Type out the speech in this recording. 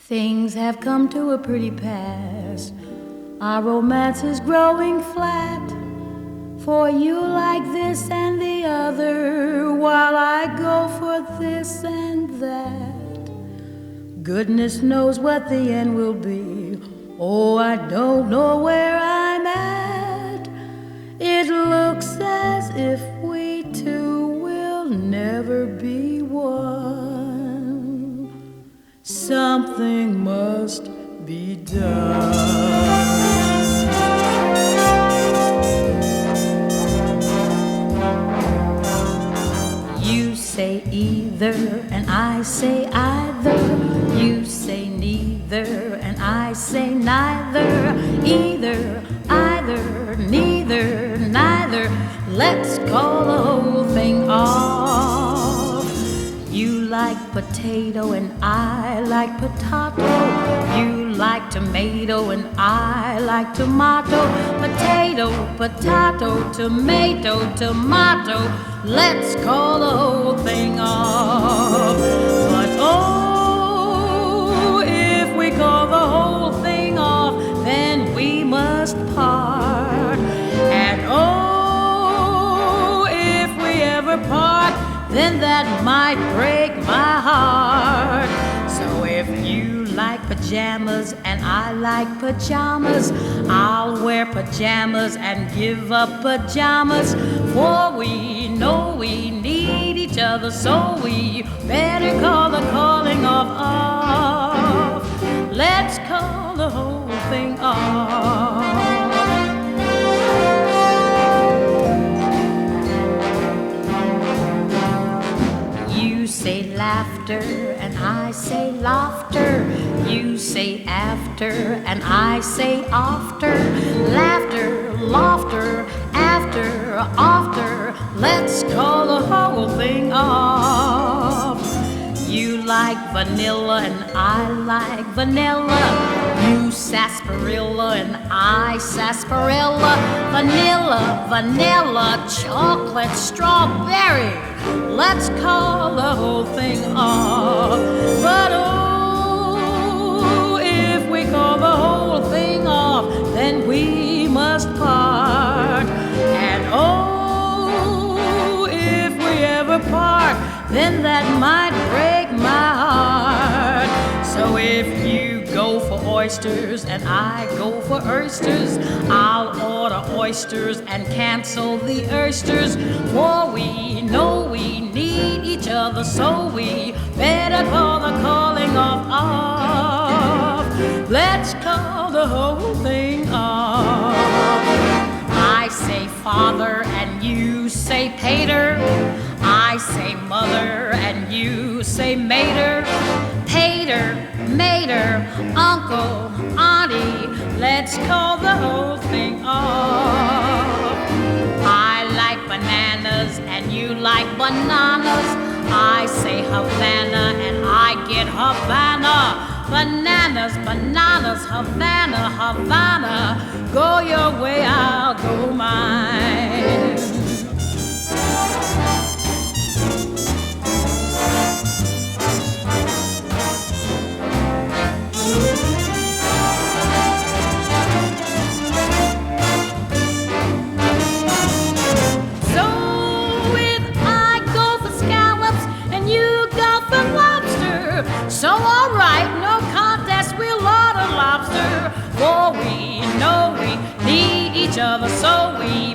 Things have come to a pretty pass. Our romance is growing flat. For you like this and the other, while I go for this and that. Goodness knows what the end will be. Oh, I don't know where I'm at. It looks as if we two will never be one. Something must be done. You say either and I say either. You say neither and I say neither. Either, either, neither, neither. Let's call the whole thing off. You like potato and I like potato. You like tomato and I like tomato. Potato, potato, tomato, tomato. Let's call the whole thing off. But oh, if we call the whole thing off, then we must part. And oh, if we ever part, then that might break my heart. So if you like pajamas and I like pajamas, I'll wear pajamas and give up pajamas. For we know we need each other, so we better call the calling off. Let's call the whole thing off. You say laughter and I say laughter. You say after and I say after. Laughter, laughter, after, after. Let's call the whole thing off. You like vanilla and I like vanilla. You sarsaparilla and I sarsaparilla. Vanilla, vanilla, chocolate, strawberry. Let's call the whole thing off. But oh, if we call the whole thing off, then we must part. And oh, if we ever part, then that might break my heart. So if you go for oysters and I go for oysters, I'll order oysters and cancel the oysters. For we know we need each other, so we better call the calling off. Let's call the whole thing off. I say father and you say pater. I say mother and you say mater. Pater, mater, uncle, auntie. Let's call the whole thing off. I like bananas and you like bananas. I say Havana and I get Havana. Bananas, bananas, Havana, Havana. Go your way, I'll go mine. So if I go for scallops and you go for lobster, so all right, no contest, we'll order lobster. For we know we need each other, so we